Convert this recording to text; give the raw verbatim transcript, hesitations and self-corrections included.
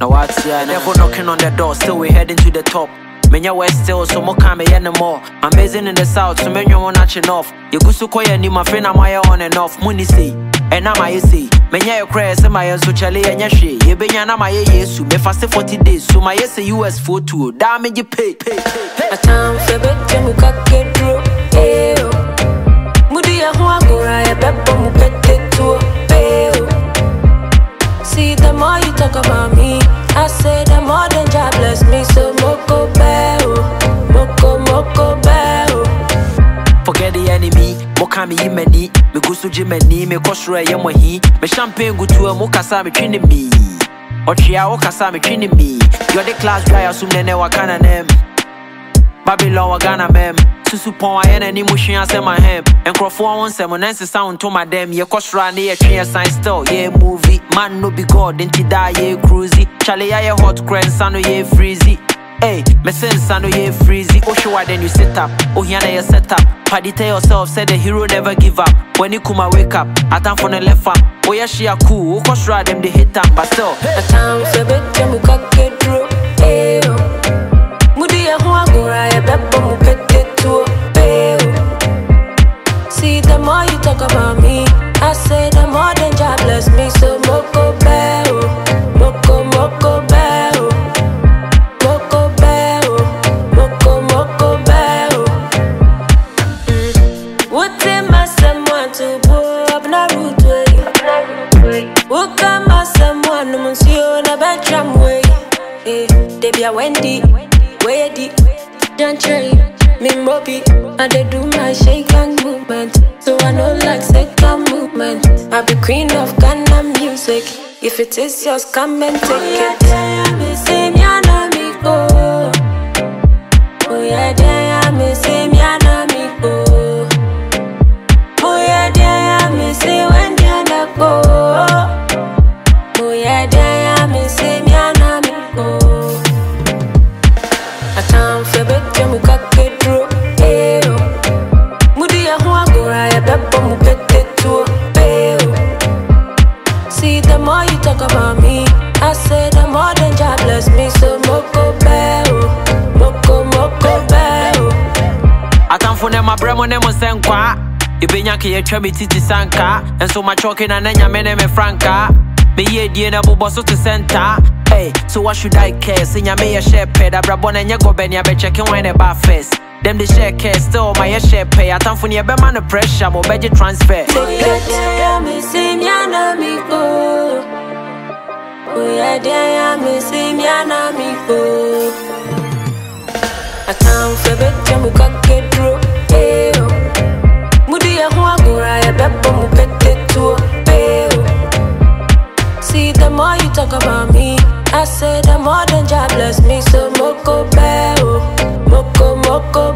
Now what's yeah, never knocking on the door, still we heading to the top. Menya west still, so more come anymore. I'm basing in the south, so many one notching off. You go so quiet, ni my friend, I'm on and off. Money say, and now I say, Menya your crash, and my so chale and yashi. You be yana my yes, you be fast forty days, so my yes, U S for two. Damn, you pay, pay, pay. A time for bet, you can't get through. Moody, I want to go, I bet, but you bet it too. See, the more you talk about me, I say the more than God bless me. So moko beo, moko moko beo. Forget the enemy, moka me yimeni. Me gusu jimeni, me kosura yemo hi. Me champagne go to a mokasa me twini me. Ochia okasa me twini me. You're the class guy, assume nene wakana nem. Babylon wagana mem. Susu pon wa yene ni mushin ase my hem. Enkrofo won se mo nansi sound to my dem. Ye kosra ne ye twen science still. Ye movie, man no be god, enti da ye cruisy. Chale ya ye hot crane sano ye freezy. Hey, me sen sano ye freezy. Oh show then you sit up. Oh hiana ye set up. Paddy tell yourself say the hero never give up. When you come wake up, I time for the left up. Oh yeah she a cool. Oh kosra them they hit up, but still. A time for bet you can't get through. Hey, Moody I want to go, I bet but you bet it too. See, the more you talk about me, I say the more than God bless me. So moko beo, moko moko beo, moko beo, moko moko beo. What am I someone to go up na root way? What am I someone to monsieur na bedroom way? Eh, they be a Wendy, Wendy, don't trade. Me mobi, and they do my shake and movement. So I know like second movement. I be queen of Ghana music. If it is yours, come and take it. Oh yeah, say me anamigo. Oh yeah, me say me anamigo. Oh yeah, me say when you go. Oh yeah, me say me anamigo. A time for bet you can't get through. Moody I want to go, I bet but you bet it too. See, the more you talk about me, I say the more than God bless me. So moko beo, moko moko beo. I time for them my bremo nemo senkwa. You be yanky ye chemi titi sanka. And so my choking and then ya mene me franca. Me ye die na bubo so to center. Hey, so what should I care? Sing ya me a share pay. Da brabon and ya go ben ya be checking when a bar face. Them the share care still my share pay. I time for ya be man pressure, mo budget transfer. Take it, me see me anamigo. Oh yeah, me see me anamigo. A time for bet you can't get through. Moody I want to go, I bet but you bet it too. See, the more you talk about me, I say the more than God bless me. So moko beo, moko moko